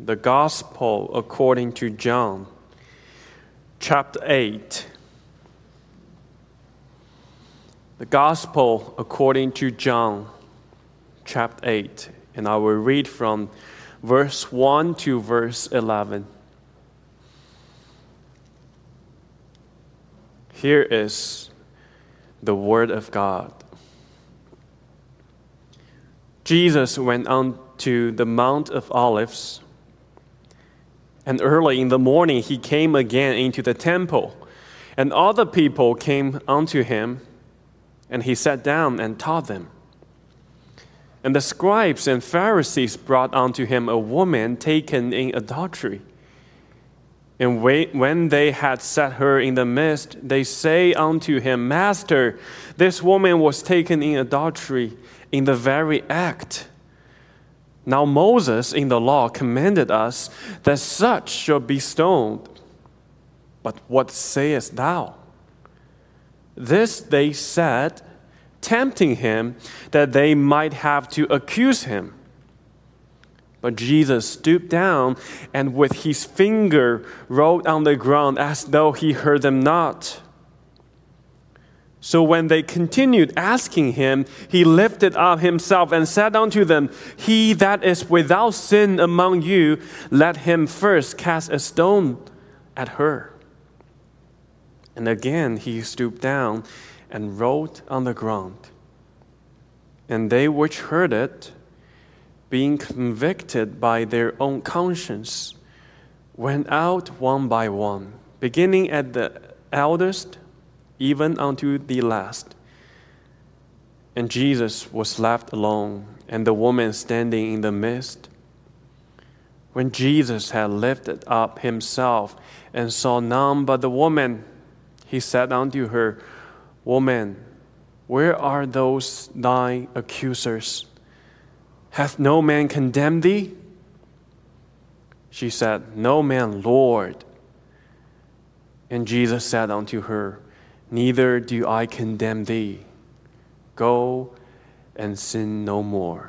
the Gospel according to John, chapter 8. The Gospel according to John, chapter 8. And I will read from verse 1 to verse 11. Here is the Word of God. Jesus went on to the Mount of Olives, and early in the morning he came again into the temple, and all the people came unto him, and he sat down and taught them. And the scribes and Pharisees brought unto him a woman taken in adultery. And when they had set her in the midst, they say unto him, Master, this woman was taken in adultery in the very act. Now Moses in the law commanded us that such should be stoned. But what sayest thou? This they said, tempting him, that they might have to accuse him. But Jesus stooped down and with his finger wrote on the ground as though he heard them not. So when they continued asking him, he lifted up himself and said unto them, He that is without sin among you, let him first cast a stone at her. And again he stooped down and wrote on the ground. And they which heard it, being convicted by their own conscience, went out one by one, beginning at the eldest, even unto the last. And Jesus was left alone, and the woman standing in the midst. When Jesus had lifted up himself and saw none but the woman, he said unto her, Woman, where are those thine accusers? Hath no man condemned thee? She said, No man, Lord. And Jesus said unto her, Neither do I condemn thee. Go and sin no more.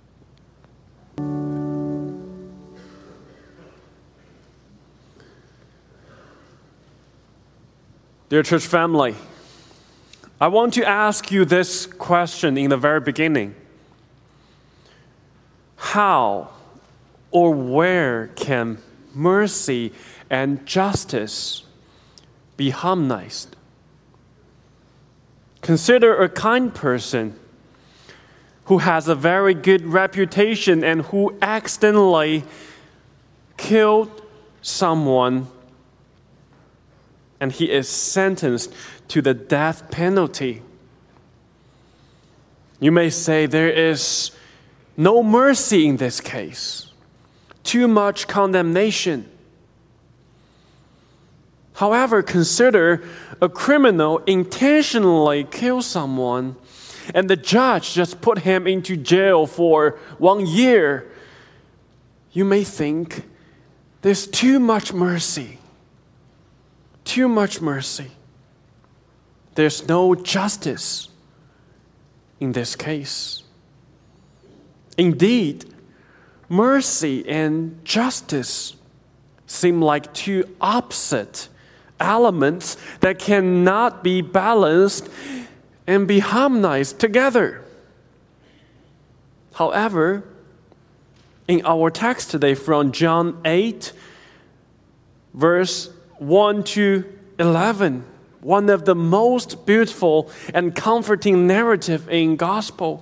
Dear church family, I want to ask you this question in the very beginning. How or where can mercy and justice be harmonized? Consider a kind person who has a very good reputation and who accidentally killed someone, and he is sentenced to the death penalty. You may say there is no mercy in this case, too much condemnation. However, consider a criminal intentionally kill someone and the judge just put him into jail for 1 year. You may think there's too much mercy. Too much mercy. There's no justice in this case. Indeed, mercy and justice seem like two opposite elements that cannot be balanced and be harmonized together. However, in our text today from John 8, verse 1 to 11, one of the most beautiful and comforting narrative in gospel,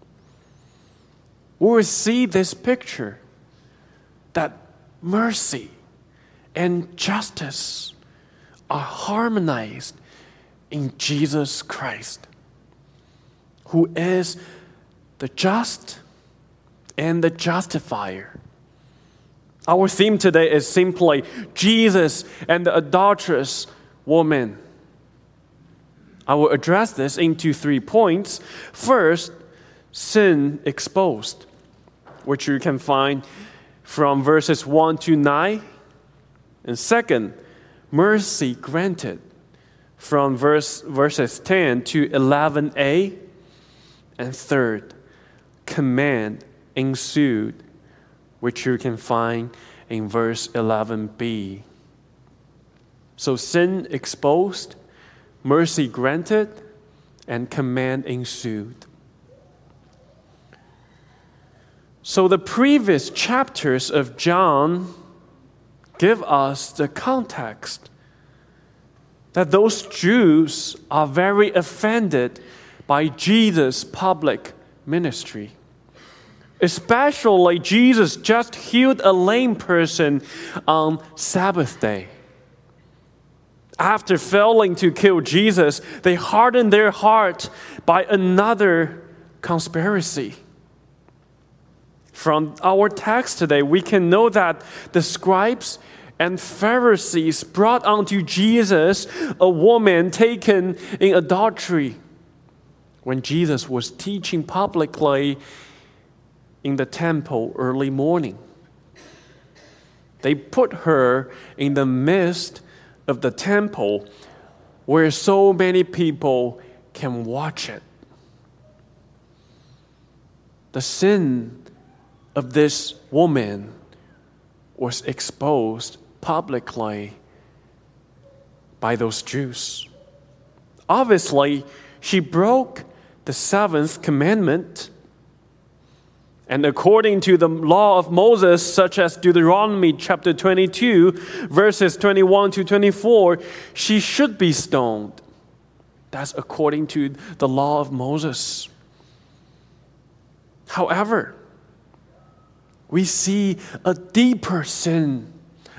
we will see this picture that mercy and justice are harmonized in Jesus Christ, who is the just and the justifier. Our theme today is simply Jesus and the adulterous woman. I will address this into 3 points. First, sin exposed, which you can find from verses 1 to 9. And second, mercy granted from verses 10 to 11a. And third, command ensued which you can find in verse 11b. So sin exposed, mercy granted, and command ensued. So the previous chapters of John give us the context that those Jews are very offended by Jesus' public ministry. Especially Jesus just healed a lame person on Sabbath day. After failing to kill Jesus, they hardened their heart by another conspiracy. From our text today, we can know that the scribes and Pharisees brought unto Jesus a woman taken in adultery when Jesus was teaching publicly in the temple early morning. They put her in the midst of the temple where so many people can watch it. The sin of this woman was exposed publicly by those Jews. Obviously, she broke the seventh commandment. And according to the law of Moses, such as Deuteronomy chapter 22, verses 21 to 24, she should be stoned. That's according to the law of Moses. However, we see a deeper sin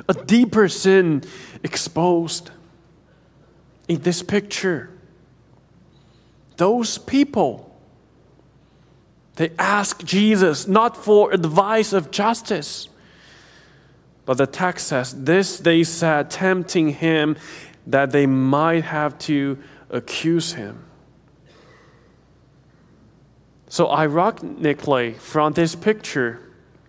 exposed in this picture. Those people, they ask Jesus not for advice of justice, but the text says, this they said, tempting him that they might have to accuse him. So ironically, from this picture,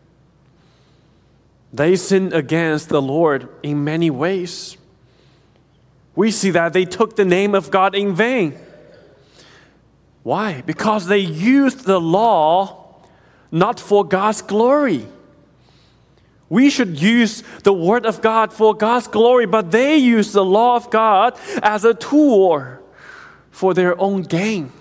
they sinned against the Lord in many ways. We see that they took the name of God in vain. Why? Because they used the law not for God's glory. We should use the Word of God for God's glory, but they used the law of God as a tool for their own gain.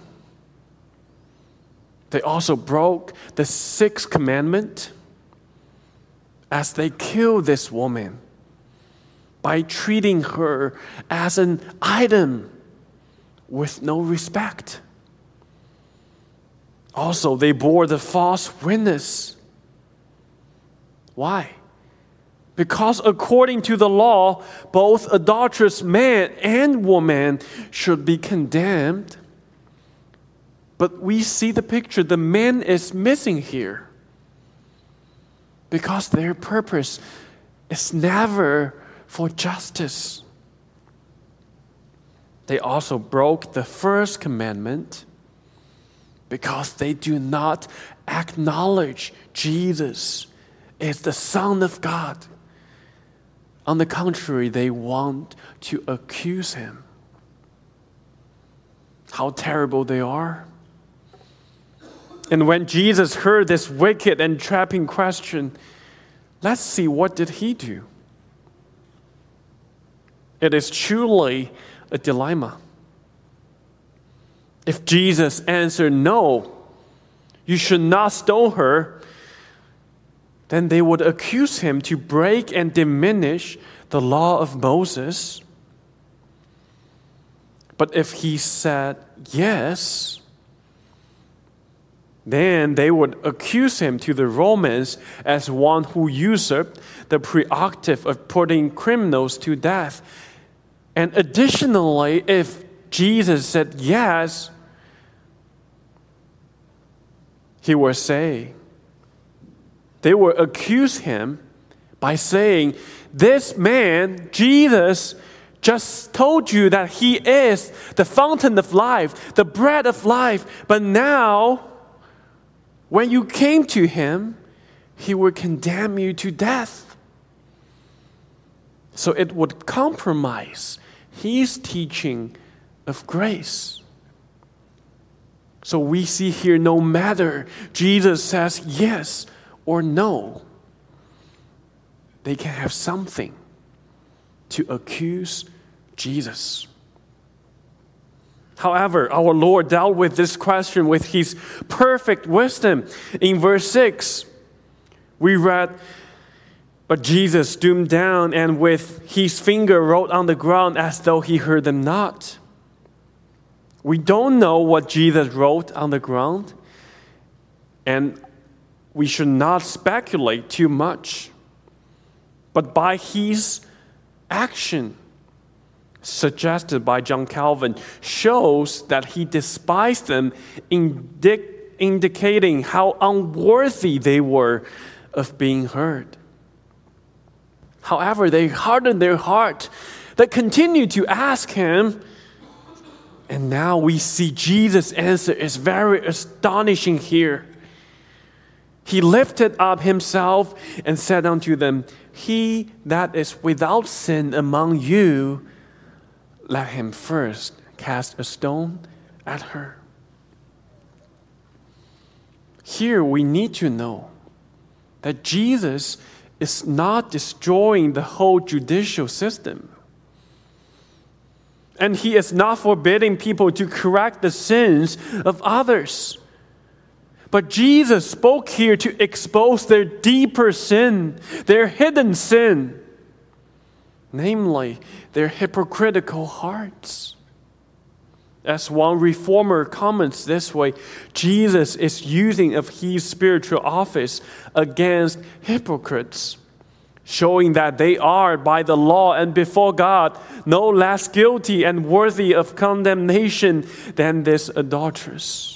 They also broke the sixth commandment as they killed this woman by treating her as an item with no respect. Also, they bore the false witness. Why? Because according to the law, both adulterous man and woman should be condemned. But we see the picture, the man is missing here. Because their purpose is never for justice. They also broke the first commandment because they do not acknowledge Jesus is the Son of God. On the contrary, they want to accuse him. How terrible they are. And when Jesus heard this wicked and trapping question, let's see, what did he do? It is truly a dilemma. If Jesus answered, no, you should not stone her, then they would accuse him to break and diminish the law of Moses. But if he said yes, then they would accuse him to the Romans as one who usurped the prerogative of putting criminals to death. And additionally, if Jesus said yes, he would say, they would accuse him by saying, this man, Jesus, just told you that he is the fountain of life, the bread of life, but now, when you came to him, he would condemn you to death. So it would compromise his teaching of grace. So we see here, no matter Jesus says yes or no, they can have something to accuse Jesus. However, our Lord dealt with this question with his perfect wisdom. In verse 6, we read, "But Jesus stooped down and with his finger wrote on the ground as though he heard them not." We don't know what Jesus wrote on the ground, and we should not speculate too much. But by his action, suggested by John Calvin, shows that he despised them, indicating how unworthy they were of being heard. However, they hardened their heart. They continued to ask him. And now we see Jesus' answer is very astonishing here. He lifted up himself and said unto them, "He that is without sin among you, let him first cast a stone at her." Here we need to know that Jesus is not destroying the whole judicial system. And he is not forbidding people to correct the sins of others. But Jesus spoke here to expose their deeper sin, their hidden sin, namely their hypocritical hearts. As one reformer comments this way, Jesus is using of his spiritual office against hypocrites, showing that they are, by the law and before God, no less guilty and worthy of condemnation than this adulteress.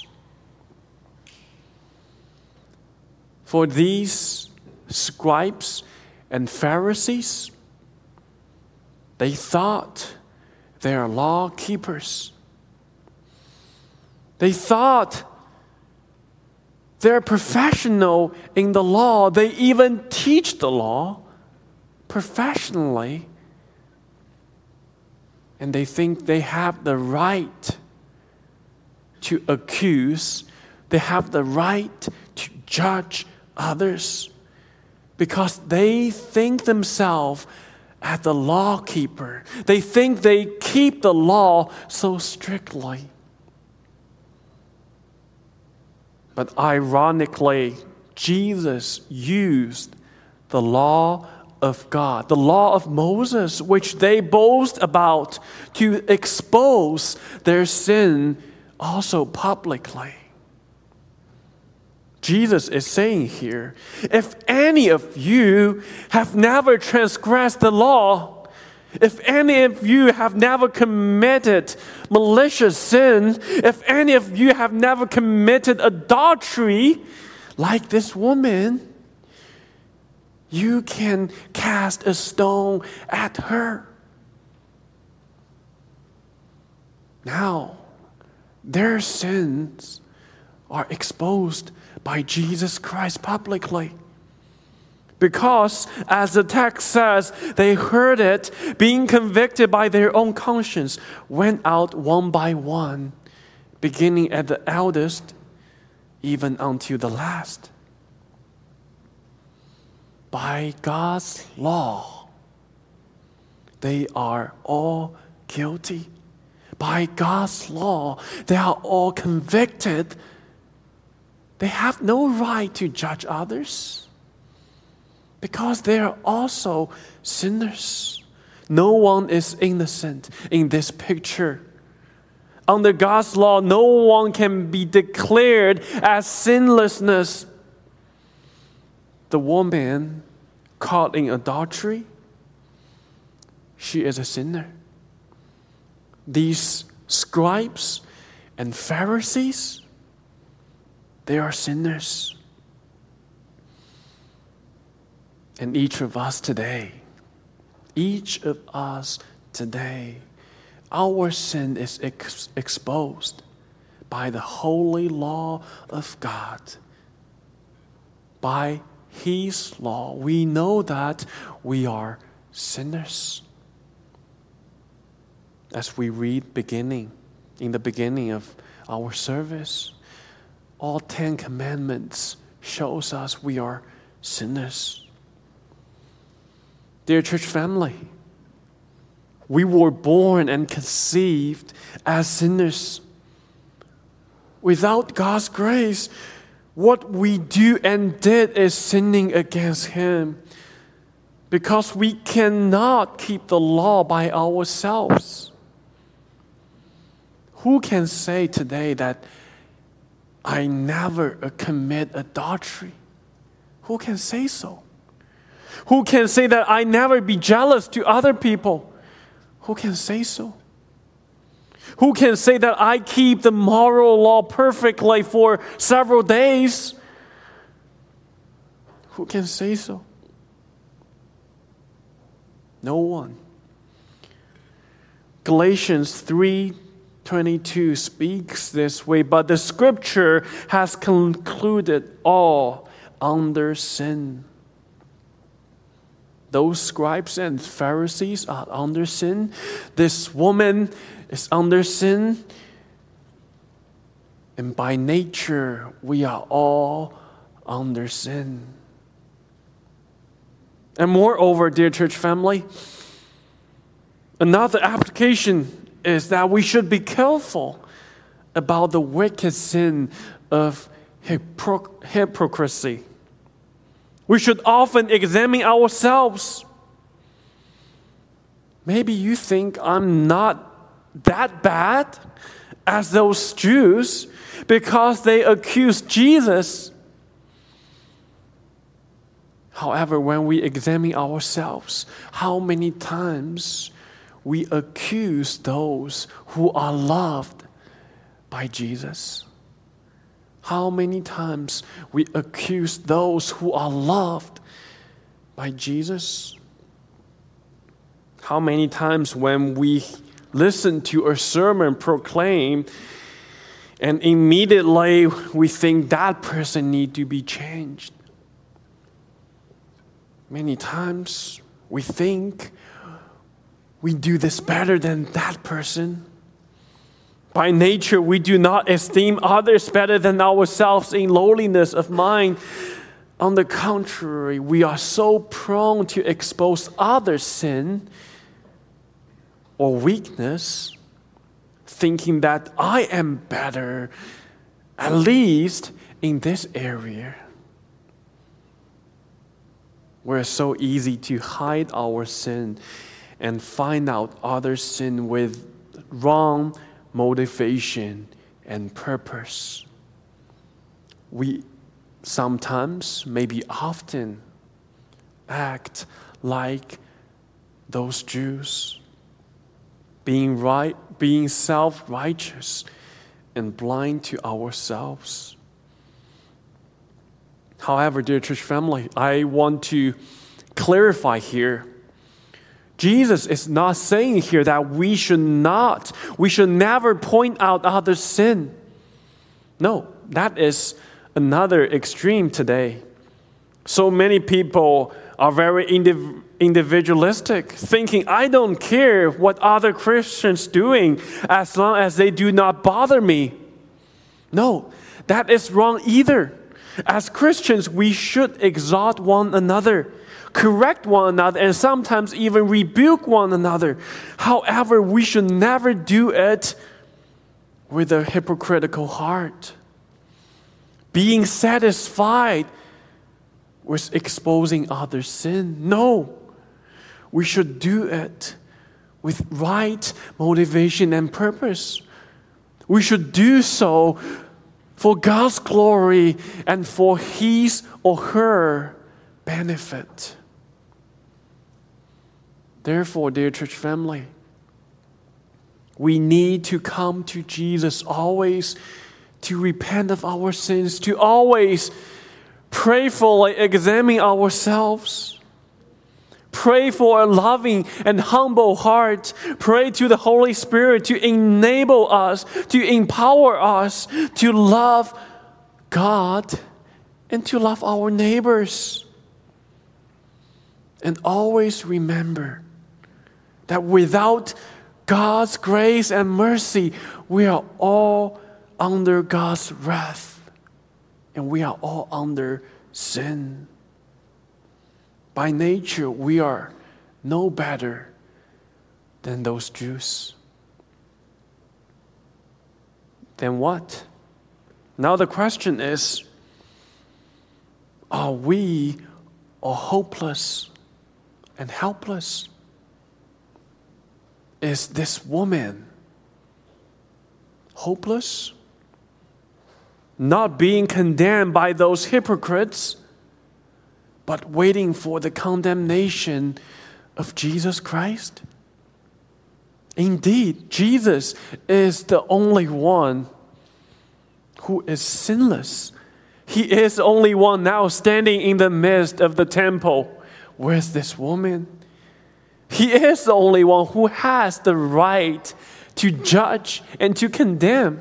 For these scribes and Pharisees, they thought they are law keepers. They thought they're professional in the law. They even teach the law professionally. And they think they have the right to accuse. They have the right to judge others because they think themselves as the law keeper. They think they keep the law so strictly. But ironically, Jesus used the law of God, the law of Moses, which they boast about, to expose their sin also publicly. Jesus is saying here, if any of you have never transgressed the law, if any of you have never committed malicious sin, if any of you have never committed adultery like this woman, you can cast a stone at her. Now, their sins are exposed by Jesus Christ publicly. Because, as the text says, they heard it, being convicted by their own conscience, went out one by one, beginning at the eldest, even unto the last. By God's law, they are all guilty. By God's law, they are all convicted. They have no right to judge others because they are also sinners. No one is innocent in this picture. Under God's law, no one can be declared as sinlessness. The woman caught in adultery, she is a sinner. These scribes and Pharisees, they are sinners. And each of us today, our sin is exposed by the holy law of God. By His law, we know that we are sinners. As we read in the beginning of our service, all 10 commandments shows us we are sinners. Dear church family, we were born and conceived as sinners. Without God's grace, what we do and did is sinning against Him, because we cannot keep the law by ourselves. Who can say today that I never commit adultery? Who can say so? Who can say that I never be jealous to other people? Who can say so? Who can say that I keep the moral law perfectly for several days? Who can say so? No one. Galatians 3:22 speaks this way, but the scripture has concluded all under sin. Those scribes and Pharisees are under sin. This woman is under sin. And by nature, we are all under sin. And moreover, dear church family, another application is that we should be careful about the wicked sin of hypocrisy. We should often examine ourselves. Maybe you think I'm not that bad as those Jews because they accused Jesus. However, when we examine ourselves, how many times we accuse those who are loved by Jesus? How many times we accuse those who are loved by Jesus? How many times when we listen to a sermon proclaimed and immediately we think that person needs to be changed? Many times we think we do this better than that person. By nature, we do not esteem others better than ourselves in lowliness of mind. On the contrary, we are so prone to expose others' sin or weakness, thinking that I am better, at least in this area. We're so easy to hide our sin and find out others' sin with wrong motivation and purpose. We sometimes, maybe often, act like those Jews, being self-righteous and blind to ourselves. However, dear church family, I want to clarify here. Jesus is not saying here that we should never point out others' sin. No, that is another extreme today. So many people are very individualistic, thinking, I don't care what other Christians doing as long as they do not bother me. No, that is wrong either. As Christians, we should exhort one another, correct one another, and sometimes even rebuke one another. However, we should never do it with a hypocritical heart, being satisfied with exposing others' sin. No, we should do it with right motivation and purpose. We should do so for God's glory and for His or her benefit. Therefore, dear church family, we need to come to Jesus always to repent of our sins, to always prayerfully examine ourselves. Pray for a loving and humble heart. Pray to the Holy Spirit to enable us, to empower us to love God and to love our neighbors. And always remember that without God's grace and mercy, we are all under God's wrath, and we are all under sin. By nature, we are no better than those Jews. Then what? Now the question is, are we all hopeless and helpless? Is this woman hopeless? Not being condemned by those hypocrites, but waiting for the condemnation of Jesus Christ? Indeed, Jesus is the only one who is sinless. He is the only one now standing in the midst of the temple with this woman. He is the only one who has the right to judge and to condemn.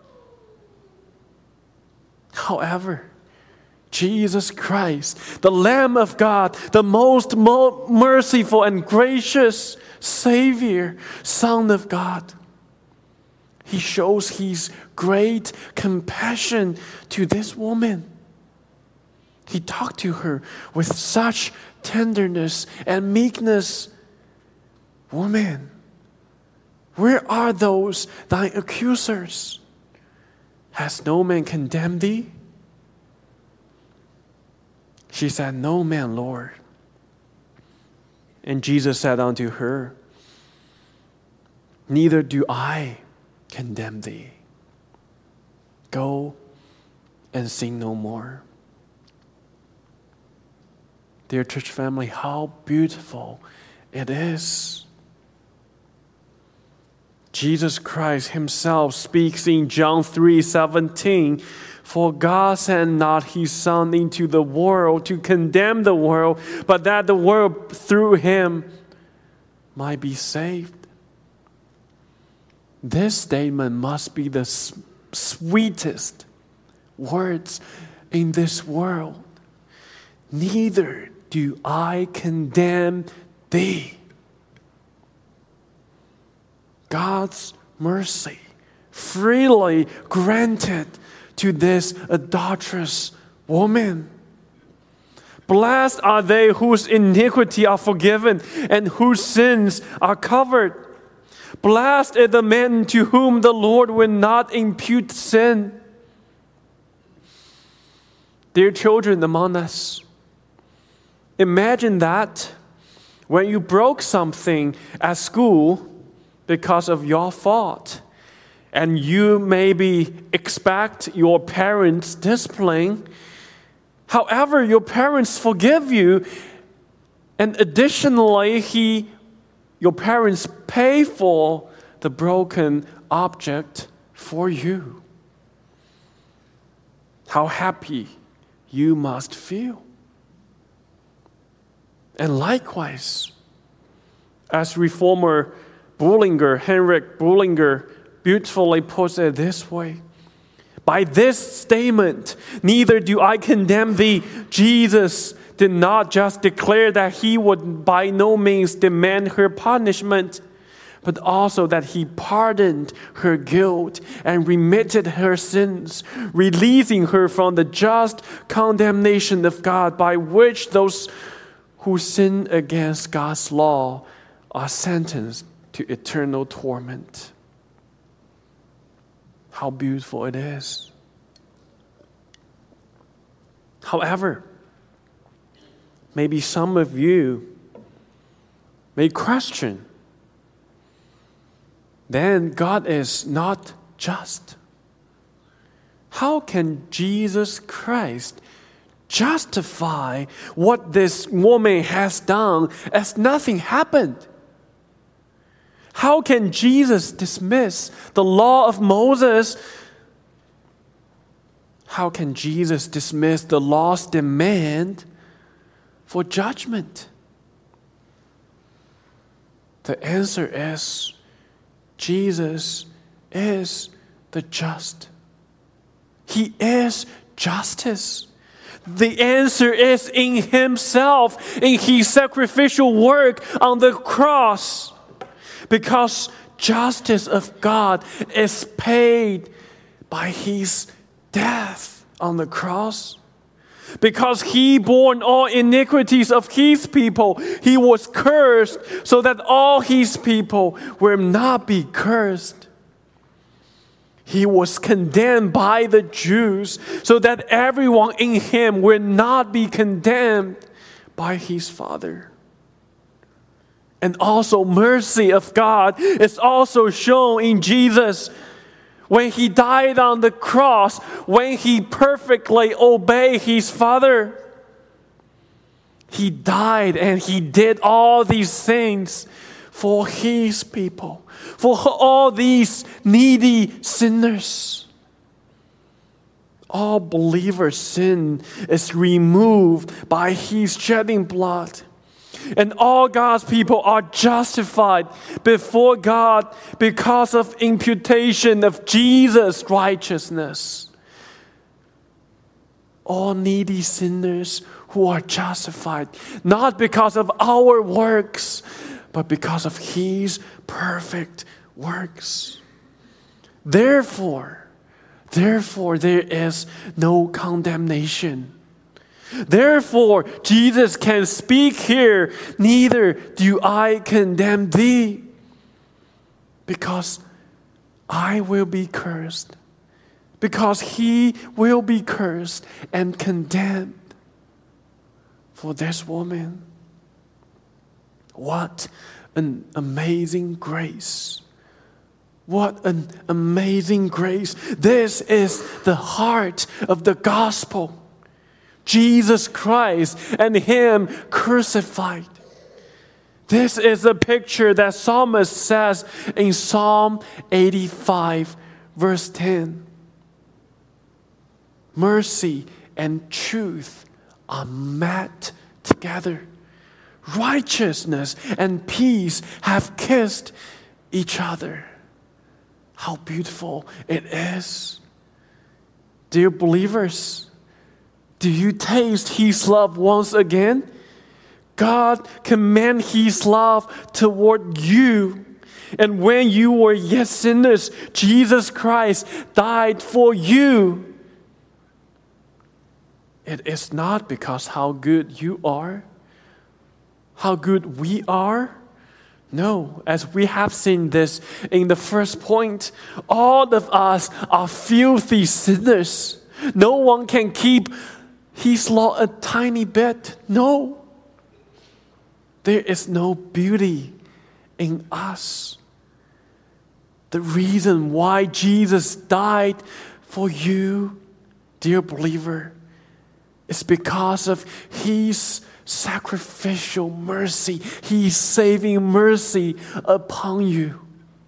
However, Jesus Christ, the Lamb of God, the most merciful and gracious Savior, Son of God, He shows His great compassion to this woman. He talked to her with such tenderness and meekness. Woman, where are those thine accusers? Has no man condemned thee? She said, No man, Lord. And Jesus said unto her, Neither do I condemn thee. Go and sin no more. Dear church family, how beautiful it is. Jesus Christ Himself speaks in John 3:17, For God sent not His Son into the world to condemn the world, but that the world through Him might be saved. This statement must be the sweetest words in this world. Neither do I condemn thee. God's mercy freely granted to this adulterous woman. Blessed are they whose iniquity are forgiven and whose sins are covered. Blessed is the man to whom the Lord will not impute sin. Dear children among us, imagine that when you broke something at school because of your fault, and you maybe expect your parents' discipline. However, your parents forgive you, and additionally, your parents pay for the broken object for you. How happy you must feel. And likewise, as reformer Henrik Bullinger beautifully puts it this way, by this statement, neither do I condemn thee, Jesus did not just declare that He would by no means demand her punishment, but also that He pardoned her guilt and remitted her sins, releasing her from the just condemnation of God by which those who sin against God's law are sentenced to eternal torment. How beautiful it is. However, maybe some of you may question, then God is not just. How can Jesus Christ justify what this woman has done as nothing happened? How can Jesus dismiss the law of Moses? How can Jesus dismiss the law's demand for judgment? The answer is Jesus is the just. He is justice. The answer is in Himself, in His sacrificial work on the cross. Because justice of God is paid by His death on the cross. Because he bore all iniquities of his people, he was cursed so that all his people will not be cursed. He was condemned by the Jews so that everyone in him will not be condemned by his Father. And also mercy of God is also shown in Jesus. When he died on the cross, when he perfectly obeyed his Father, he died and he did all these things for his people, for all these needy sinners. All believers' sin is removed by his shedding blood. And all God's people are justified before God because of imputation of Jesus' righteousness. All needy sinners who are justified, not because of our works, but because of his perfect works. Therefore, there is no condemnation. Therefore, Jesus can speak here, neither do I condemn thee, because I will be cursed, because he will be cursed and condemned for this woman. What an amazing grace. What an amazing grace. This is the heart of the gospel. Jesus Christ and him crucified. This is a picture that Psalmist says in Psalm 85, verse 10. Mercy and truth are met together. Righteousness and peace have kissed each other. How beautiful it is. Dear believers, do you taste his love once again? God commands his love toward you. And when you were yet sinners, Jesus Christ died for you. It is not because how good you are, how good we are. No, as we have seen this in the first point, all of us are filthy sinners. No one can keep his law a tiny bit. No. There is no beauty in us. The reason why Jesus died for you, dear believer, is because of his sacrificial mercy, his saving mercy upon you.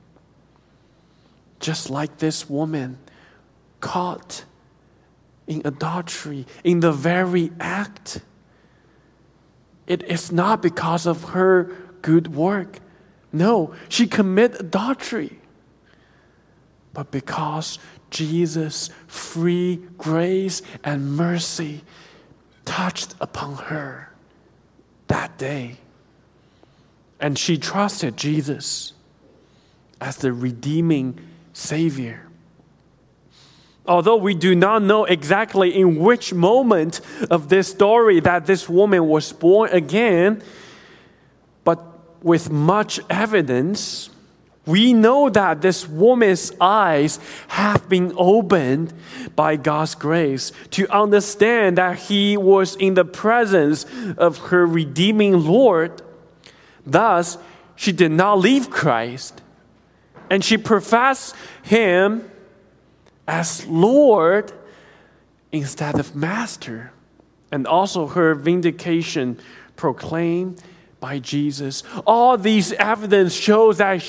Just like this woman caught in adultery, in the very act. It is not because of her good work. No, she committed adultery. But because Jesus' free grace and mercy touched upon her that day. And she trusted Jesus as the redeeming Savior. Although we do not know exactly in which moment of this story that this woman was born again, but with much evidence, we know that this woman's eyes have been opened by God's grace to understand that he was in the presence of her redeeming Lord. Thus, she did not leave Christ, and she professed him as Lord instead of Master. And also her vindication proclaimed by Jesus. All these evidence shows that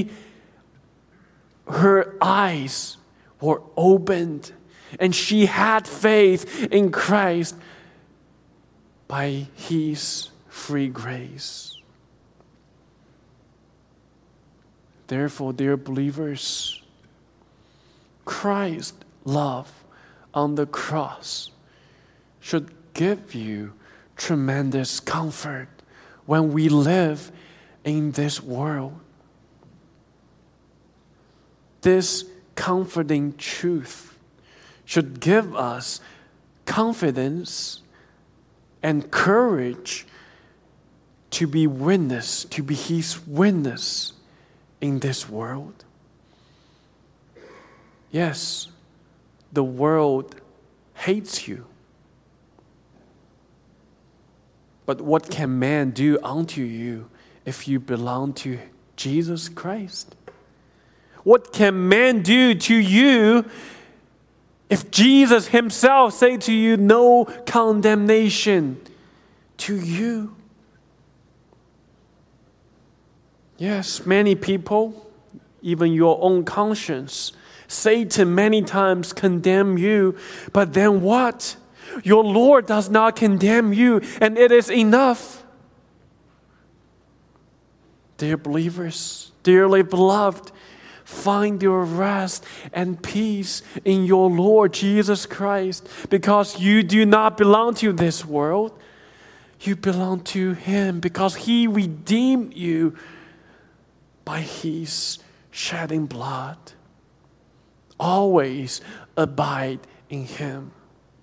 her eyes were opened and she had faith in Christ by his free grace. Therefore, dear believers, Christ's love on the cross should give you tremendous comfort when we live in this world. This comforting truth should give us confidence and courage to be witness, to be His witness in this world. Yes, the world hates you. But what can man do unto you if you belong to Jesus Christ? What can man do to you if Jesus Himself say to you, no condemnation to you? Yes, many people, even your own conscience, Satan many times condemn you, but then what? Your Lord does not condemn you, and it is enough. Dear believers, dearly beloved, find your rest and peace in your Lord Jesus Christ, because you do not belong to this world. You belong to Him because He redeemed you by His shedding blood. Always abide in Him.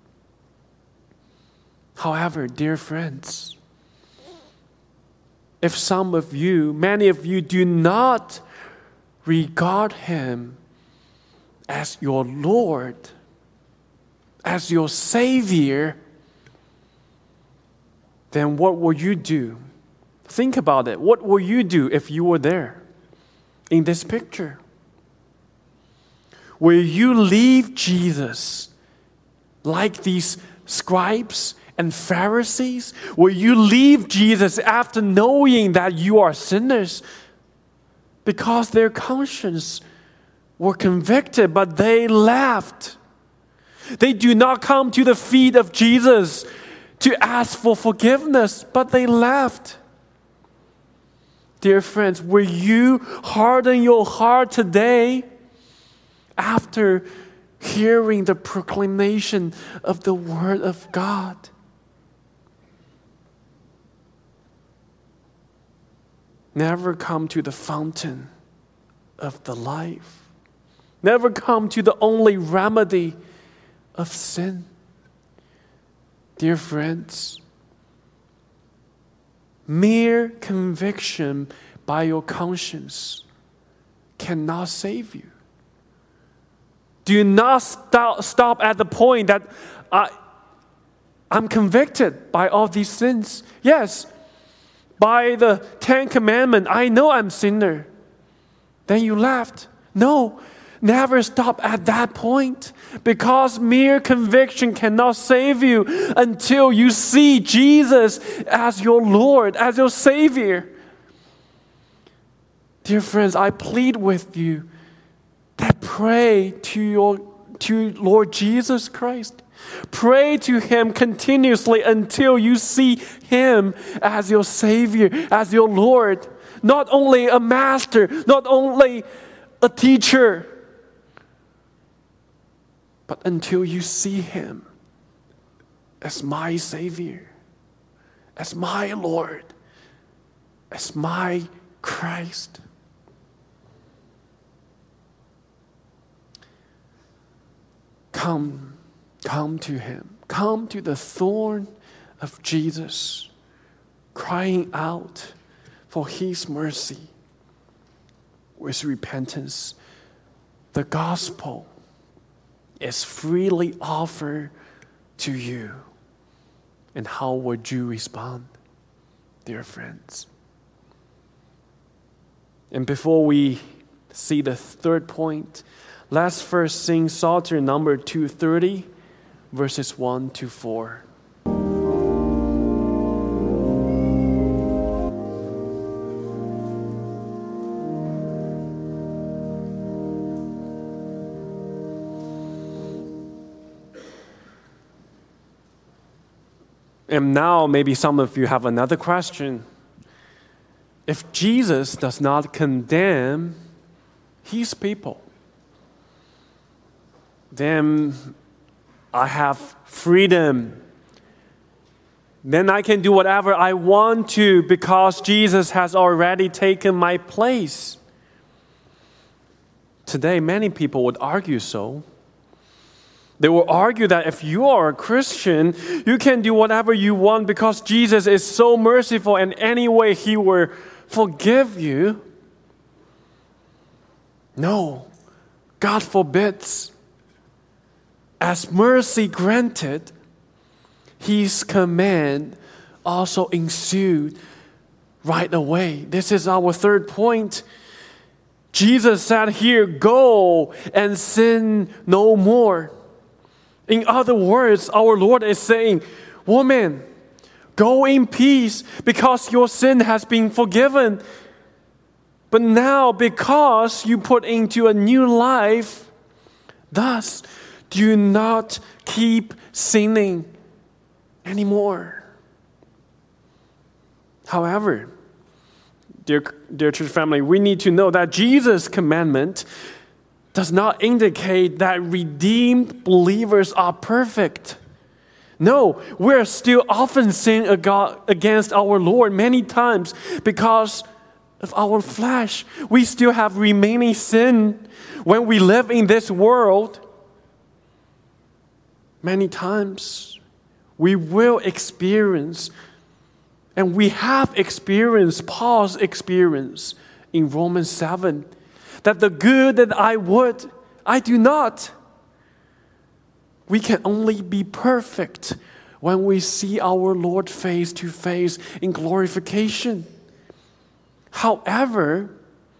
However, dear friends, if some of you, many of you, do not regard Him as your Lord, as your Savior, then what will you do? Think about it. What will you do if you were there in this picture? Will you leave Jesus like these scribes and Pharisees? Will you leave Jesus after knowing that you are sinners? Because their conscience were convicted, but they left. They do not come to the feet of Jesus to ask for forgiveness, but they left. Dear friends, will you harden your heart today after hearing the proclamation of the Word of God? Never come to the fountain of the life. Never come to the only remedy of sin. Dear friends, mere conviction by your conscience cannot save you. Do not stop at the point that I'm convicted by all these sins. Yes, by the 10 Commandments, I know I'm a sinner. Then you left. No, never stop at that point, because mere conviction cannot save you until you see Jesus as your Lord, as your Savior. Dear friends, I plead with you that pray to Lord Jesus Christ. Pray to Him continuously until you see Him as your Savior, as your Lord. Not only a master, not only a teacher, but until you see Him as my Savior, as my Lord, as my Christ. Come to Him. Come to the thorn of Jesus, crying out for His mercy with repentance. The gospel is freely offered to you. And how would you respond, dear friends? And before we see the third point, let's first sing Psalter number 230, verses 1 to 4. And now maybe some of you have another question. If Jesus does not condemn His people, then I have freedom. Then I can do whatever I want to because Jesus has already taken my place. Today, many people would argue so. They will argue that if you are a Christian, you can do whatever you want because Jesus is so merciful and anyway He will forgive you. No, God forbids. As mercy granted, His command also ensued right away. This is our third point. Jesus said here, go and sin no more. In other words, our Lord is saying, woman, go in peace because your sin has been forgiven. But now, because you put into a new life, thus do not keep sinning anymore. However, dear church family, we need to know that Jesus' commandment does not indicate that redeemed believers are perfect. No, we're still often sinning against our Lord many times because of our flesh. We still have remaining sin when we live in this world. Many times we will experience, and we have experienced Paul's experience in Romans 7, that the good that I would, I do not. We can only be perfect when we see our Lord face to face in glorification. However,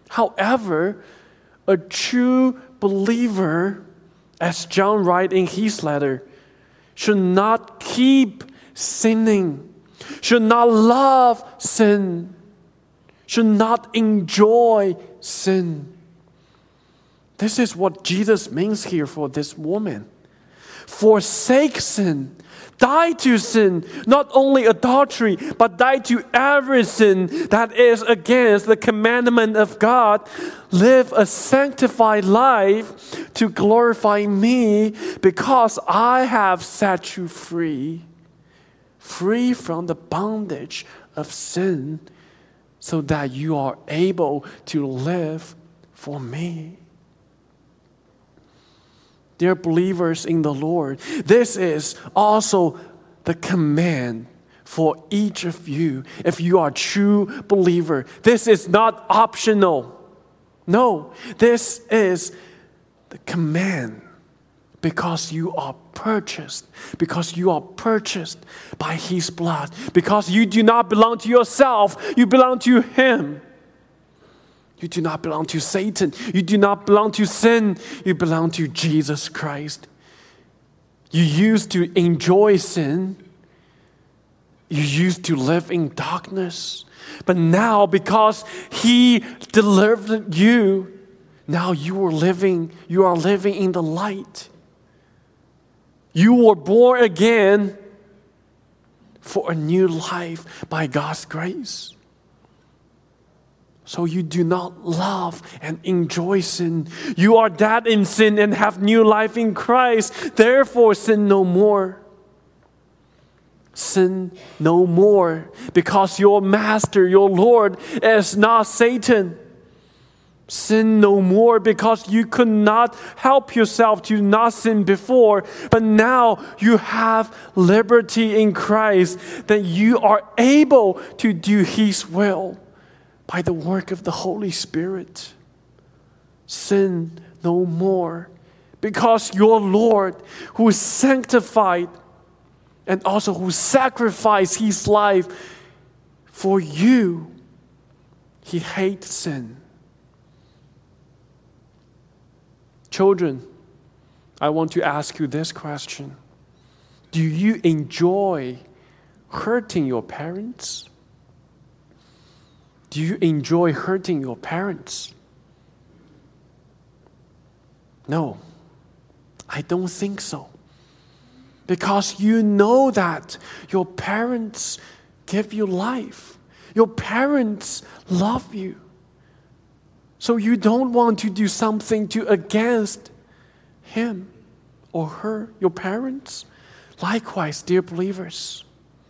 a true believer, as John writes in his letter, should not keep sinning, should not love sin, should not enjoy sin. This is what Jesus means here for this woman. Forsake sin, die to sin, not only adultery, but die to every sin that is against the commandment of God. Live a sanctified life to glorify me because I have set you free from the bondage of sin, so that you are able to live for me. Dear believers in the Lord, this is also the command for each of you. If you are a true believer, this is not optional. No, this is the command because you are purchased. Because you are purchased by His blood. Because you do not belong to yourself, you belong to Him. You do not belong to Satan. You do not belong to sin. You belong to Jesus Christ. You used to enjoy sin. You used to live in darkness. But now, because He delivered you, now you are living in the light. You were born again for a new life by God's grace. So you do not love and enjoy sin. You are dead in sin and have new life in Christ. Therefore, sin no more. Sin no more. Because your master, your Lord, is not Satan. Sin no more because you could not help yourself to not sin before. But now you have liberty in Christ, that you are able to do His will. By the work of the Holy Spirit. Sin no more. Because your Lord, who is sanctified and also who sacrificed His life for you, He hates sin. Children, I want to ask you this question. Do you enjoy hurting your parents? Do you enjoy hurting your parents? No, I don't think so. Because you know that your parents give you life. Your parents love you. So you don't want to do something against him or her, your parents. Likewise, dear believers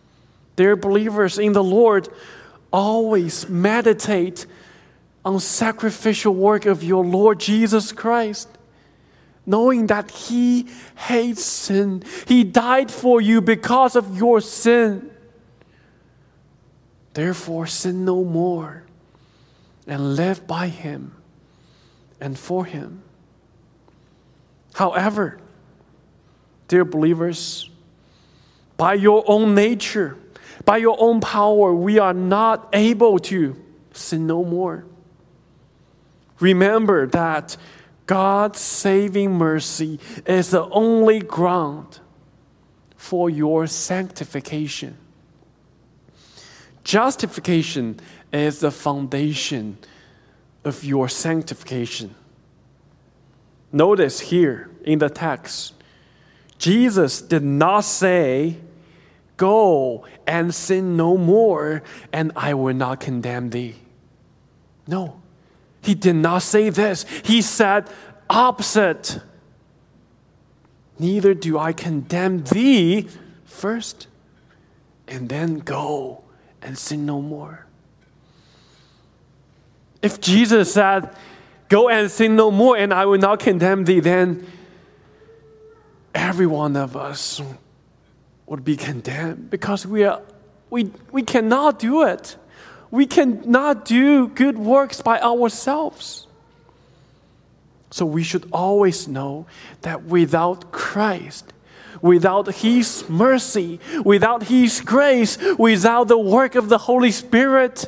in the Lord, always meditate on sacrificial work of your Lord Jesus Christ. knowing that He hates sin. He died for you because of your sin. Therefore, sin no more and live by Him and for Him. However, dear believers, by your own nature, by your own power, we are not able to sin no more. Remember that God's saving mercy is the only ground for your sanctification. Justification is the foundation of your sanctification. Notice here in the text, Jesus did not say, "Go and sin no more, and I will not condemn thee." No, He did not say this. He said opposite. "Neither do I condemn thee first, and then go and sin no more." If Jesus said, "Go and sin no more, and I will not condemn thee," then every one of us would be condemned because we cannot do it. We cannot do good works by ourselves. So we should always know that without Christ, without His mercy, without His grace, without the work of the Holy Spirit,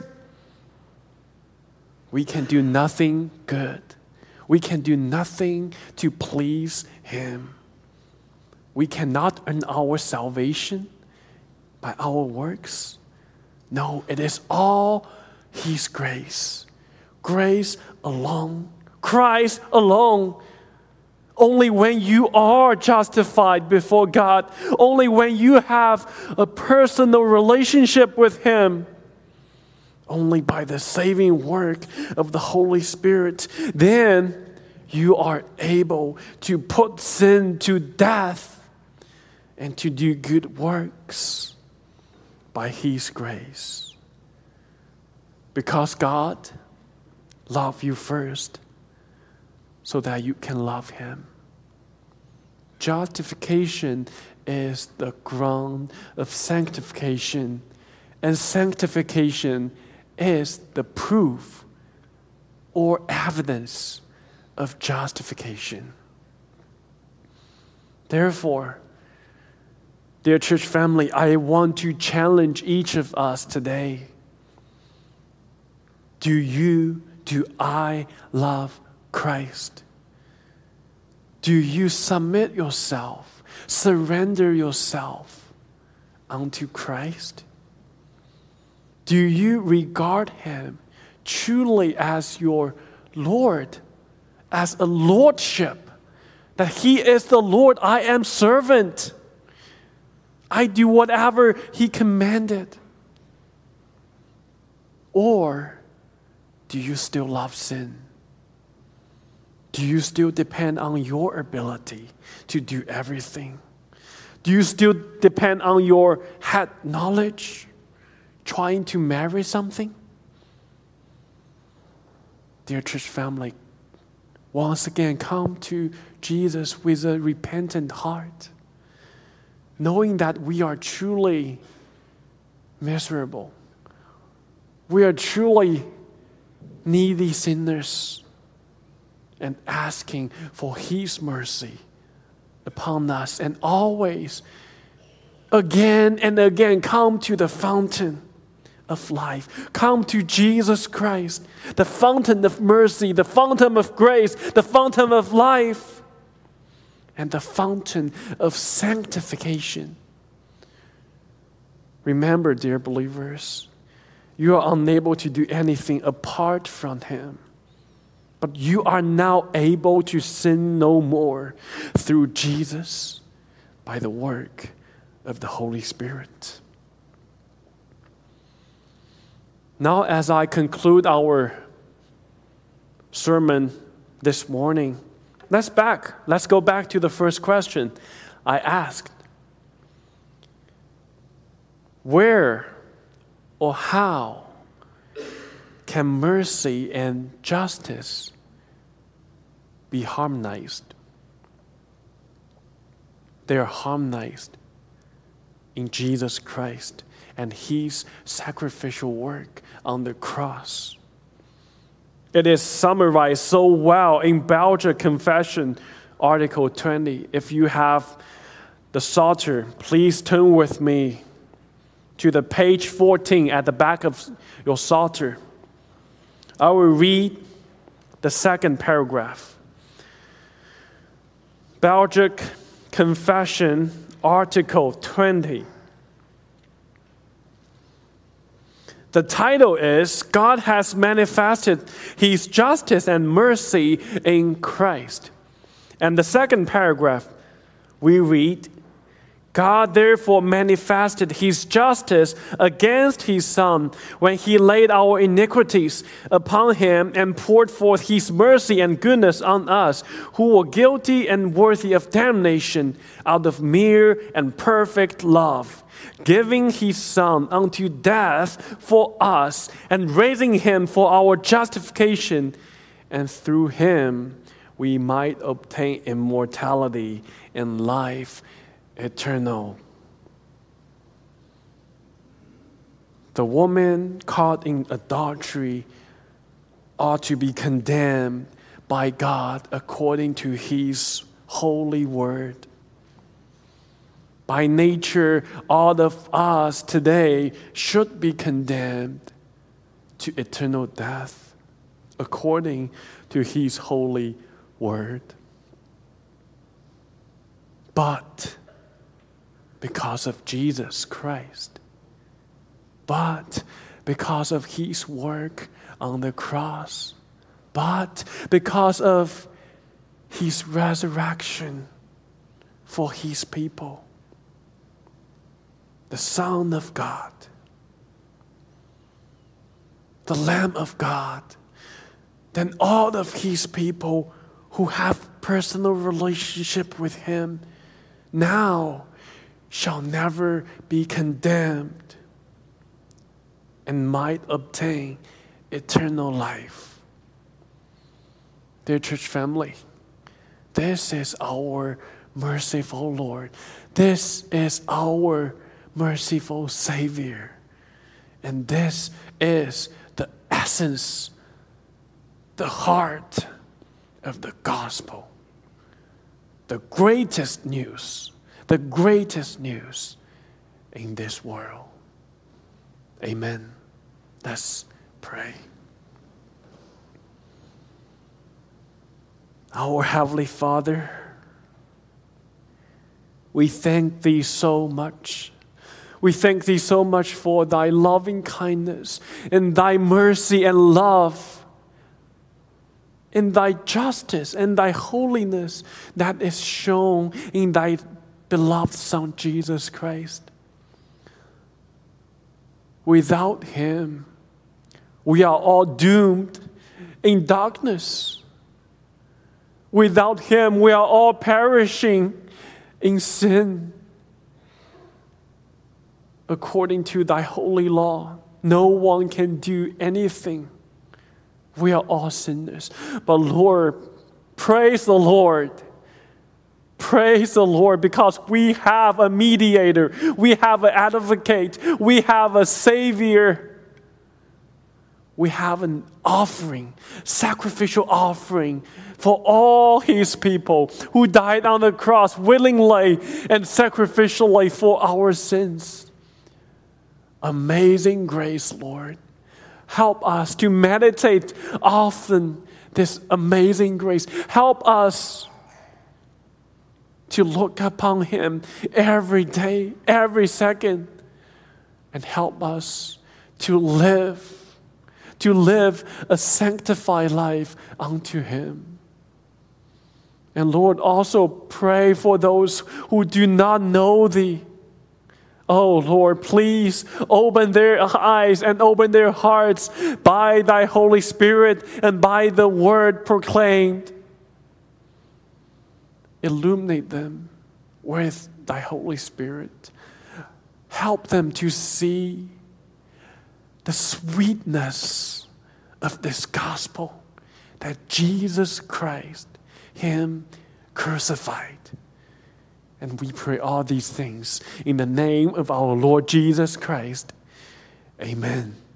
we can do nothing good. We can do nothing to please Him. We cannot earn our salvation by our works. No, it is all His grace. Grace alone. Christ alone. Only when you are justified before God, only when you have a personal relationship with Him, only by the saving work of the Holy Spirit, then you are able to put sin to death and to do good works by His grace. Because God loved you first so that you can love Him. Justification is the ground of sanctification, and sanctification is the proof or evidence of justification. Therefore, dear church family, I want to challenge each of us today. Do I love Christ? Do you submit yourself, surrender yourself unto Christ? Do you regard Him truly as your Lord, as a lordship, that He is the Lord, I am servant, I do whatever He commanded? Or do you still love sin? Do you still depend on your ability to do everything? Do you still depend on your head knowledge, trying to marry something? Dear church family, once again, come to Jesus with a repentant heart, knowing that we are truly miserable. We are truly needy sinners, and asking for His mercy upon us, and always, again and again, come to the fountain of life. Come to Jesus Christ, the fountain of mercy, the fountain of grace, the fountain of life, and the fountain of sanctification. Remember, dear believers, you are unable to do anything apart from Him. But you are now able to sin no more through Jesus by the work of the Holy Spirit. Now, as I conclude our sermon this morning, let's go back to the first question I asked. Where or how can mercy and justice be harmonized? they are harmonized in Jesus Christ and His sacrificial work on the cross. It is summarized so well in Belgian Confession, Article 20. If you have the Psalter, please turn with me to the page 14 at the back of your Psalter. I will read the second paragraph. Belgian Confession, Article 20. The title is, God has manifested His justice and mercy in Christ. And the second paragraph, we read, God therefore manifested His justice against His Son when He laid our iniquities upon Him and poured forth His mercy and goodness on us who were guilty and worthy of damnation out of mere and perfect love, giving His Son unto death for us and raising Him for our justification, and through Him we might obtain immortality and life eternal. The woman caught in adultery ought to be condemned by God according to His holy word. By nature, all of us today should be condemned to eternal death according to His holy word. But because of Jesus Christ, but because of His work on the cross, but because of His resurrection for His people, the Son of God, the Lamb of God, then all of His people who have personal relationship with Him now shall never be condemned and might obtain eternal life. Dear church family, this is our merciful Lord. This is our merciful Savior. And this is the essence, the heart of the gospel. The greatest news in this world. Amen. Let's pray. Our Heavenly Father, we thank Thee so much. We thank Thee so much for Thy loving kindness and Thy mercy and love and Thy justice and Thy holiness that is shown in Thy beloved Son, Jesus Christ. Without Him, we are all doomed in darkness. Without Him, we are all perishing in sin. According to Thy holy law, no one can do anything. We are all sinners. But Lord, praise the Lord. Praise the Lord, because we have a mediator, we have an advocate, we have a Savior. We have an offering, sacrificial offering for all His people who died on the cross willingly and sacrificially for our sins. Amazing grace, Lord. Help us to meditate often this amazing grace. Help us to look upon Him every day, every second, and help us to live a sanctified life unto Him. And Lord, also pray for those who do not know Thee. Oh Lord, please open their eyes and open their hearts by Thy Holy Spirit and by the word proclaimed. Illuminate them with Thy Holy Spirit. Help them to see the sweetness of this gospel, that Jesus Christ, Him crucified, And we pray all these things in the name of our Lord Jesus Christ. Amen.